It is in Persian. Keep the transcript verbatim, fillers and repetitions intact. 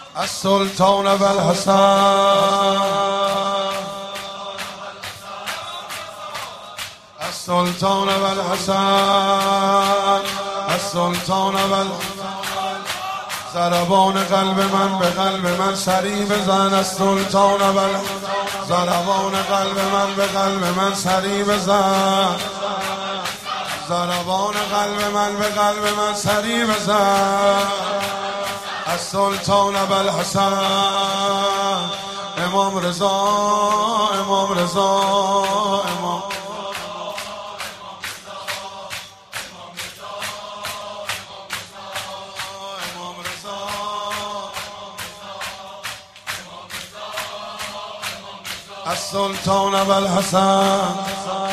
السلطان والحسن السلطان والحسن السلطان والحسن ضربان قلب من به قلب من سری بزن. السلطان والحسن ضربان قلب من به قلب من سری بزن. ضربان قلب من به قلب من سری بزن. السلطان والحسن امام رضا امام رضا امام السلطان والحسن